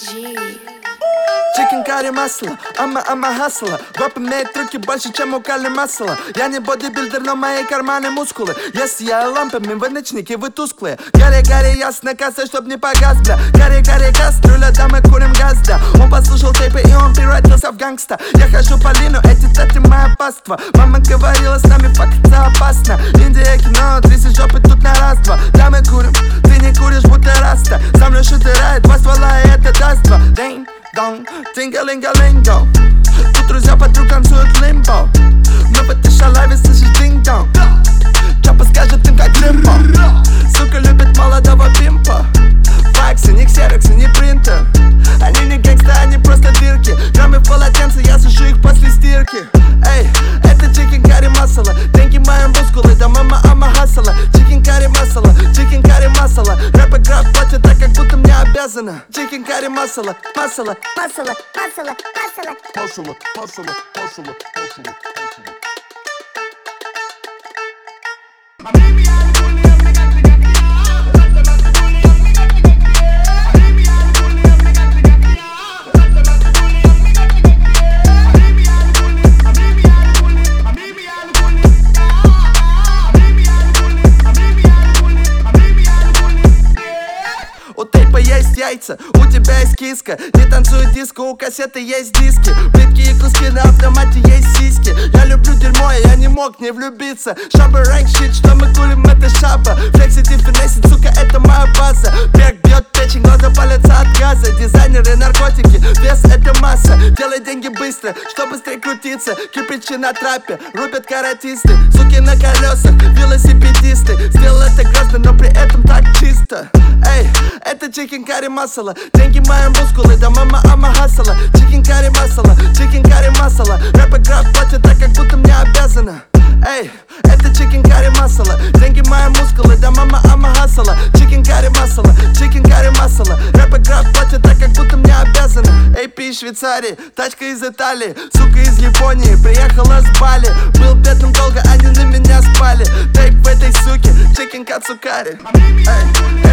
Чикен карри масло, ама хасла. Рэп имеет трюки больше, чем у Кали Масла. Я не бодибилдер, но мои карманы мускулы. Я сияю лампами, вы ночники, вы тусклые. Гори, ясно, касса, чтоб не погас, бля. Гори, кастрюля, да мы курим газ, да. Он послушал тейпы и он превратился в гангста. Я хожу по лину, эти стати моя паства. Мама говорила, с нами факаться опасно. Индия, кино, тряси жопы тут на раз-два. Да мы курим, ты не куришь, будто раста. Со мной шутерает два ствола, и это даст два. Динг-донг, тинга-линга-линго. Тут друзья подруг танцуют лимбо. Но в этой шалаве слышишь динг-донг. Чапа скажет им как лимбо. Сука любит молодого пимпа. Факсы, не ксероксы, не принтер. Они не гэнгста, они просто дырки. Граммы в полотенце, я сушу их после стирки. Эй, это чикен карри масала. Деньги мои мускулы, да мама ама хасала. Чикен карри масала, чикен карри масала. Рэп игра платят так, как будто мне обязана. Чикен карри масала, масала, масала, масала, масала, масала, масала, масала, масала. У тейпа есть яйца, у тебя есть киска. Не танцует диско, у кассеты есть диски. Плитки и куски на автомате есть сиськи. Я люблю дерьмо, и я не мог не влюбиться. Шаба рэнк щит, что мы курим, это шаба. Флексит и финесит, сука, это моя база. Бег бьет печень, глаза палятся от газа. Дизайнеры, наркотики, вес это масса. Делай деньги быстро, что быстрее крутиться. Кирпичи на трапе, рубят каратисты. Суки на колесах, велосипедисты. Сделал это грязно, но при этом так чисто. Эй, это чикен карри масала. Деньги мои мускулы, да мама ама хасала. Чикен карри масала, чикен карри масала. Рэп игра платят так, как будто мне обязана. Эй, это чикен карри масала. Деньги мои мускулы, да мама ама хасала. Чикен карри масала, чикен карри масала. Рэп игра платят так, как будто мне обязана. AP из Швейцарии, тачка из Италии. Сука из Японии, приехала с Бали. Был бедным долго, они на меня спали. Тейп в этой суке, чикен кацукари. Эй,